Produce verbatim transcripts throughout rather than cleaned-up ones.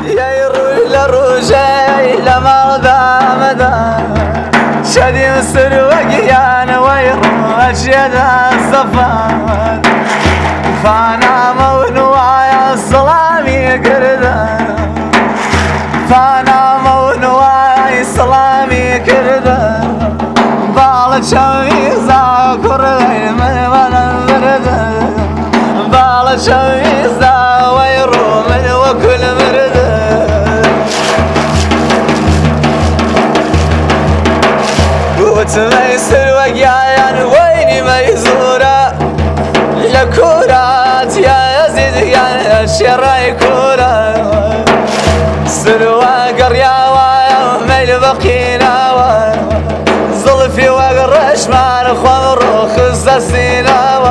يا يروج لروجي لما ذا مدى شدي مصر وقيان ويروج يدا الصفان فانا مونوايا السلامي كردا فانا مونوايا السلامي كردا بالك شميزا كرغي من من بردا بالك شميزا ويرو من وكل مردا وتميسر وقيان ويني ميزورة لكورات يا يزيد يا شراي كورة سلوى قريا وميل بقينا زلفي وقرش مع الخمر وخز السينا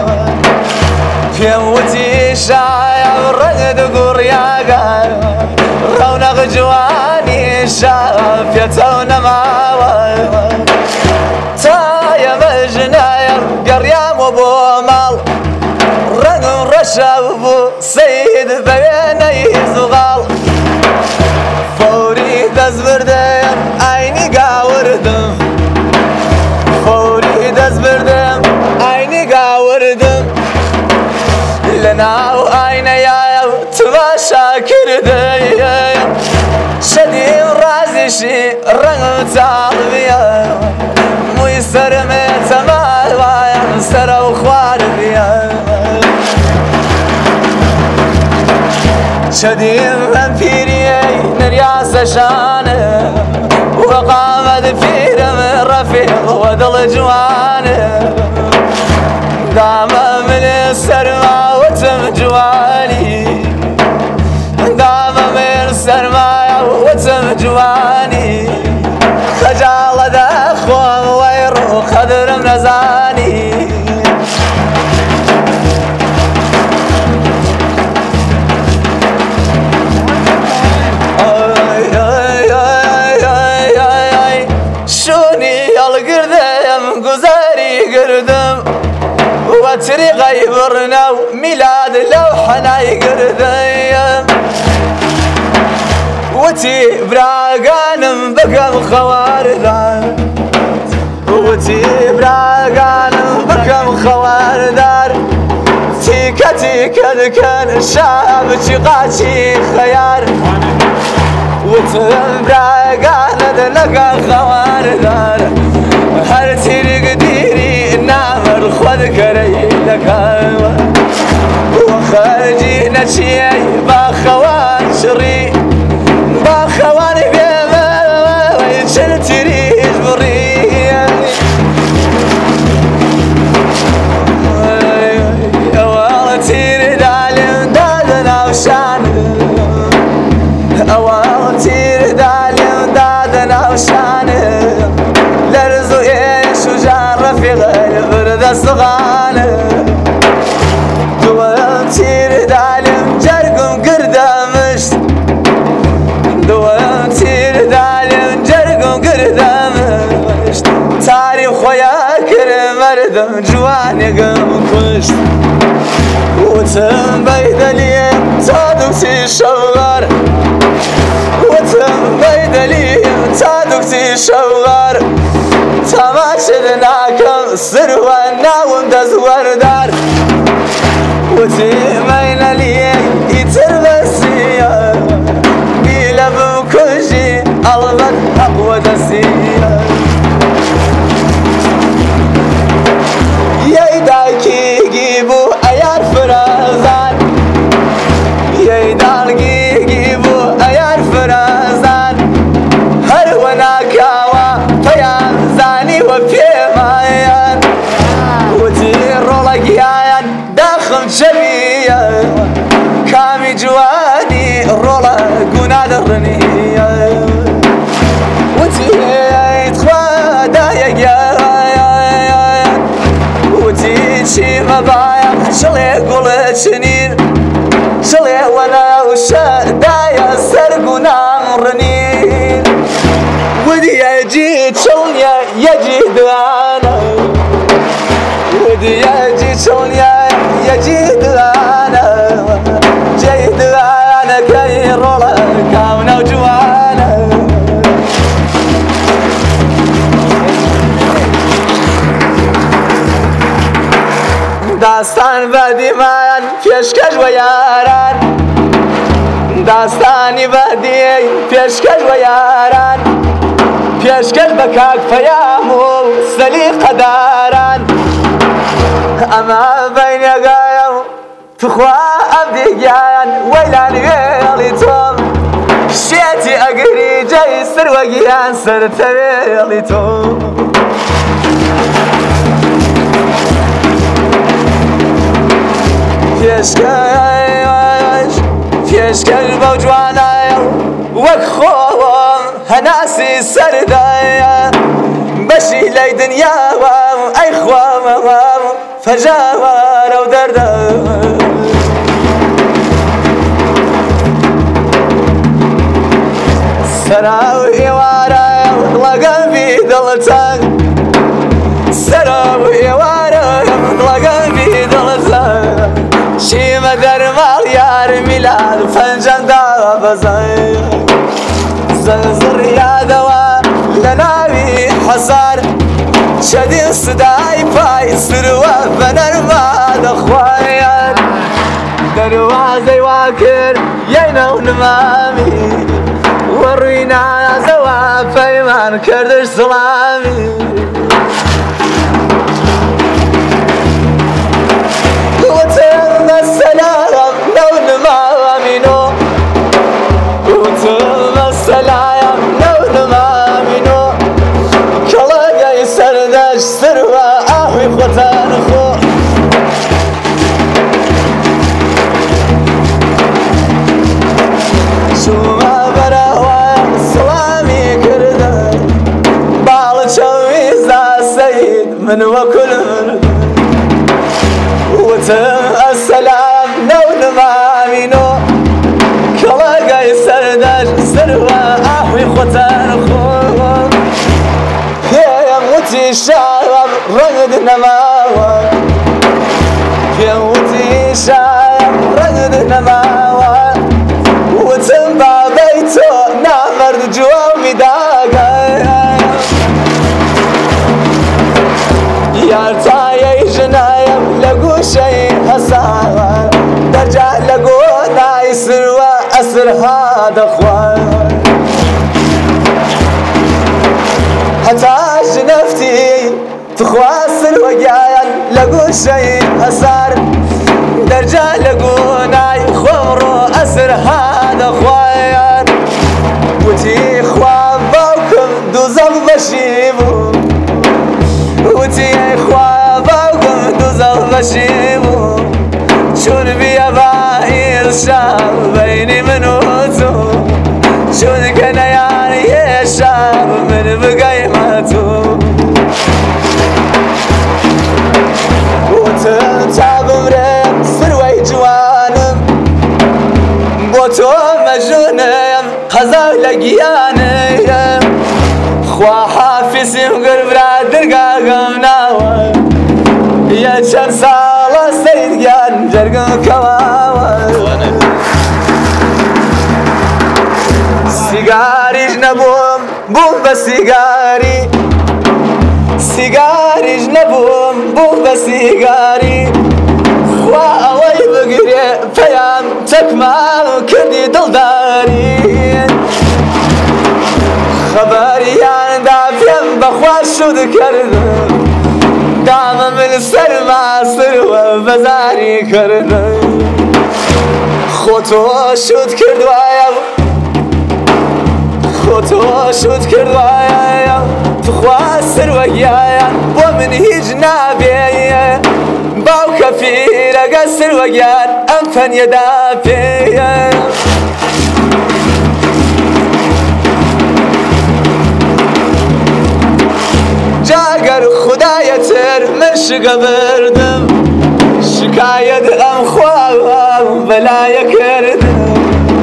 في موتي شايا ورد قريا رونق جواني شاف يتونا معاوى تايا مجنايا قريا وابو مال رقم رشابو سيد بيني زغال فوري دز بردم عيني قاوردم فوري دز بردم عيني قاوردم لنا وعيني يا تماشا كردي شديم رازي شي رقم تعلبيا ميسر متمال ويا سر وخواربيا شديم امبيريي نرياس شانه وقامت في رم رفيق وذل جوانه دام من السرما وتم جواني دام من السرما وتم جواني خجال دخوم ويرو خضر منزاني قردم وتريق يبرنا ميلاد لو حناي قردم وتي براغانم بكم خواردار وتي براغانم بكم خواردار تيكا تيكا ذكر الشعب تيقاتي خيار وتم براغانا لقى خواردار هر تيرق ديري نامر خذ كري لك وخرجي نشي باخوان شري باخوان بيما ويشل تريج بري أوال تير دالم دادنا وشان أوال تير دالم دادنا وشان لرزو ايش وجان رفيق البرد الصغانه دوام تير دالم جرقم قردامش دوام تير دالم جرقم قردامش تاريخ خويا كرم مردم جواني قم كشت وتم بيدلي صادقتي شوغار وتم بيدلي صادقتي شوغار تماشدناكم سروانا ومدز وردار وتيمين لي يتربسيا بيلب كوجي البت اقوى دسيا يايداكي جيبو ايار فرازان يايداكي جيبو ايار فرازان هر وناكاوا فيان زاني وبيمايان وتيرو لقيان داخل شبيا كامي جواني رولا قونا درنيا وتيت خوادا يا وتيت شي مبايا شلي قولت شنين شلي وانا وشادايا سرقونا رنين ودي يجي تشليا يجي دانا ودي يجي تشليا يجي دانا جيد انا كي رولا كاونا وجوانا داستان بدیمان پیشکش و یاران داستانی بدی پیشکش و یاران پیشکش بکاک پیام و سلیقه داران اما بین یگایم تخوا عبدی گیان ویلان ویلی توم شیعتی اگری جای سر و گیان سر تویلی توم پیشکش پیشکش با جوانای وک خوام هناسی سردای بشی لی دنیا وام ای خوام وام فجاوار و درد سراو ایوارای لگم بی دلتان سراو ایوارای لگم بی دلتان شیم در مال یار میلاد فنجان دا بزای زنزر یادوا لناوی حسار شدین صدای پای سروا بنرما دخوایر دروازه واکر یینو نمامی وروینا زوا پیمان کردش سلامی وتم السلام لو نمامينو وتم السلام لو نمامينو كلا يسردش سروا اهوي خوتان خو شو ما براوا سلامي كرده بالشوي زا سيد من وكل وتم السلام لو نمامينو كلا قاي سردش سروا احوي خوتان خو يا موتي الشعب رقد نماوى يا موتي الشعب رقد نماوى وتم بابيتو نامر جوامي داقا يا تاي جنايم لقو شيء هسا درجع لقو نايسر وأسر هذا خوان حتى جنفتي تخواسر وقايا لقو شيء هسار درجع لقو ناي خمرو أسر هذا خوان وتي خوان باوكم دوزم بشيبو وتي خوان باوكم دوزم بشيبو شون بيا باهي الشام بيني من وتو شون كان يعني يا شام من بقيمته وتنتعب مريم سروي جوانم بوتو مجنونم خزاو لقيانم خوا حافظي وقرب رادر قاقم ناوى يا جن سالة سيد قان جرقم كواوى سيجاري جنبوم بوم بسيجاري سيجاري جنبوم بوم بسيجاري خوا اوي بقري فيام تكمال كدي دلداري خبري عن دافيم بخوا شو ذكرنا داما من السر مع سر وبزاري كرنا خوتو شو ذكرنا خوتو شو ذكرنا تخوا سر وقيايا ومن هجنا بيا باو كفير قسر وقيان أنفن يدافيا جاگر خدایتر من شقبردم شکایت ام خواب بلای کردم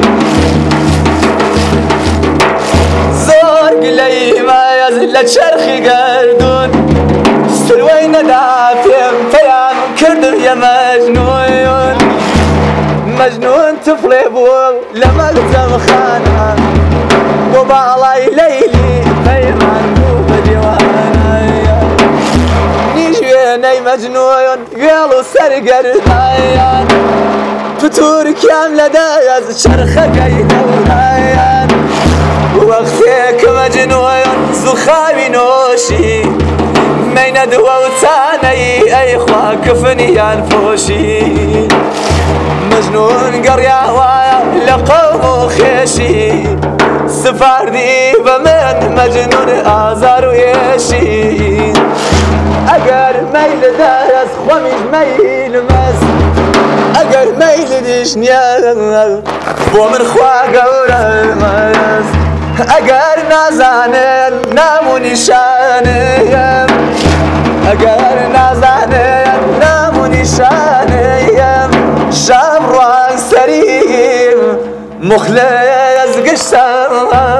زور قلی مایز لچرخی گردون سلوی ندافیم فیام کردم یا مجنون مجنون طفل بول لمكتب خانه وباڵای لەیلی پەیمان بوو بە دیوانە نیژوێنەی مەجنوون گوێڵ و سەرگەردایان فتورکیان لەدایەز چرخەکەی دەورایان وەختێک مەجنوون زوخاوی نۆشی مەینە دووەوتانەی ئەی خوا کفنیان پۆشی مەجنون گەڕیاوایە لە قەوم و خێشی سپاردی بە من مەجنون ئازار و ئێشی ئەگەر مەیل دەست خۆمیش مەیلمەست ئەگەر مەیلی دیش نییە بۆ من خوا گەورەمەست ئەگەر نازانن نام و نیشانەیەم ئەگەر نازانن نام و نیشانەیەم شەم ڕوان سەریم مخلص گشتم